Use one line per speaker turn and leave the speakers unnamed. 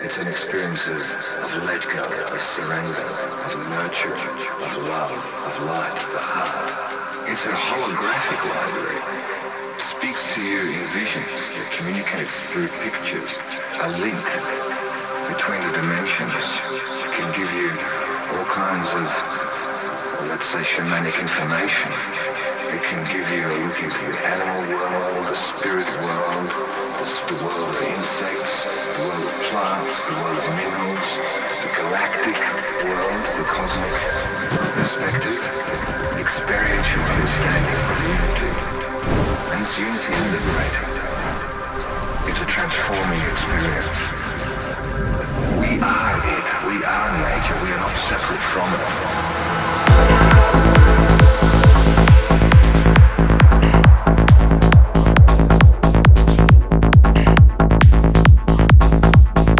It's an experience of let go, of surrender, of nurture, of love, of light, of the heart. It's a holographic library. It speaks to you in visions. It communicates through pictures. A link between the dimensions. It can give you all kinds of, let's say, shamanic information. It can give you a look into the animal world, the spirit world, the world of insects, the world of plants, the world of minerals, the galactic world, the cosmic perspective, experiential understanding of unity. And this unity is liberating. It's a transforming experience.